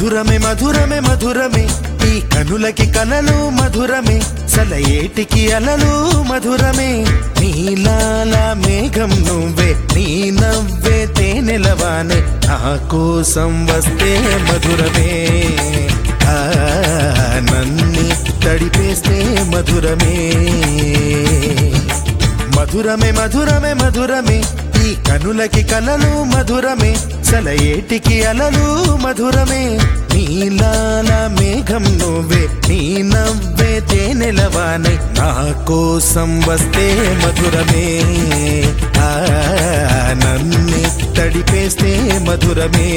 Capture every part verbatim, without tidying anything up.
మధురమే మధురమే మధురమే ఈ కనులకి కలలు మధురమే సలయేటికి అలలు మధురమే నీలాల మేఘం నువ్వే నీ నవ్వే తేనెలవానే నా కోసం వస్తే మధురమే ఆ నన్ని తడిపేస్తే మధురమే మధురమే మధురమే మధురమే ఈ కనులకి కలలు మధురమే సలయేటికి అలలు మధురమే నీలాల మేఘం నువ్వే నీ నవ్వే తేనెలవానై నా కోసం వస్తే మధురమే ఆ నన్ను తడిపేస్తే మధురమే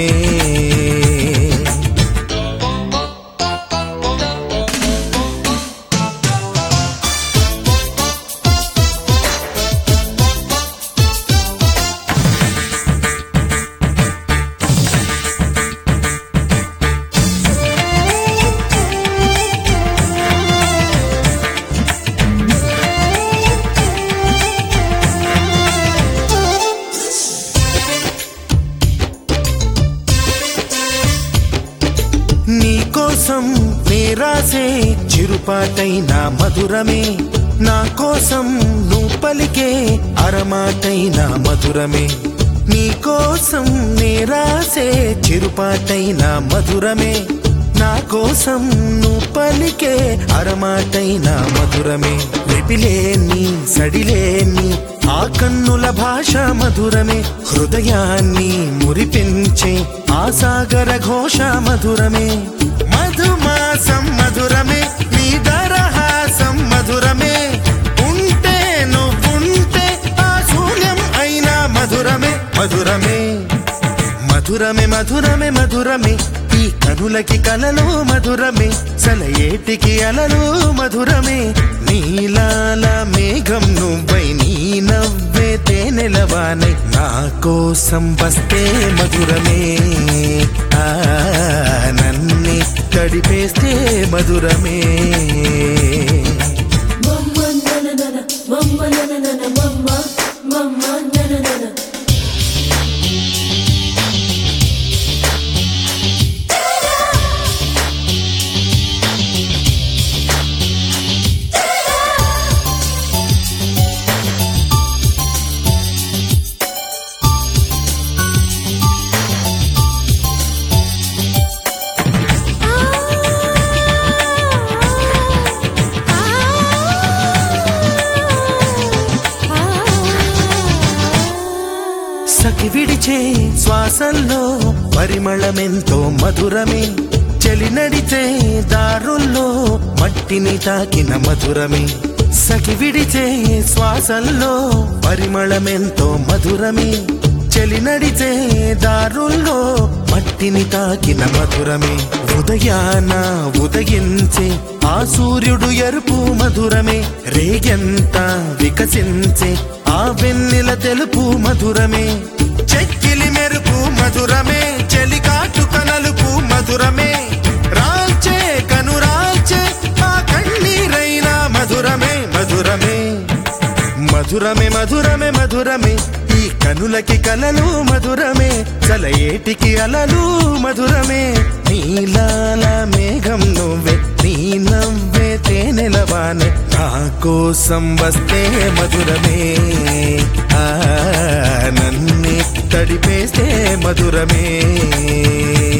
నీకోసం నేరాసే చిరుపాటైన మధురమే నా కోసం నువ్వు పలికే అరమాటైన మధురమే నీకోసం నేరాసే చిరుపాటైన మధురమే నా కోసం నువ్వు పలికే అరమాటైన మధురమే లిపిలేని సడిలేని ఆ కన్నుల భాష మధురమే హృదయాన్ని మురిపించే ఆ సాగర ఘోష మధురమే మధుమాసం మధురమే నీ దరహాసం మధురమే ఉంటే నువ్వుంటే ఆ శూన్యం అయినా మధురమే మధురమే మధురమే మధురమే మధురమే ఈ కనులకి కలలు మధురమే సలయేటికి అలలు మధురమే నీలాల మేఘం నువ్వై నీ నవ్వే తేనెలవానై నా కోసం వస్తే మధురమే ఆ నన్ని తడిపేస్తే మధురమే సఖి విడిచే శ్వాసల్లో పరిమళమెంతో మధురమే చలి నడిచే దారుల్లో మట్టిని తాకిన మధురమే సఖి విడిచే శ్వాసల్లో పరిమళమెంతో మధురమే చలి నడిచే దారుల్లో మట్టిని తాకిన మధురమే ఉదయాన ఉదయించే ఆ సూర్యుడు ఎరుపు మధురమే రేగెంత వికసించే ఆ వెన్నెల తెలుపు మధురమే చెక్కిలి మెరుపు మధురమే చెలికాటు కనలుపు మధురమే రాల్చే కనురాల్చే ఆ కన్నీరైనా మధురమే మధురమే మధురమే మధురమే మధురమే ఈ కనులకి కలలు మధురమే సలయేటికి అలలు మధురమే నీలాల మేఘం నువ్వే నీ నవ్వే తేనెలవానే నా కోసం వస్తే మధురమే ఆ నన్ని తడిపేస్తే మధురమే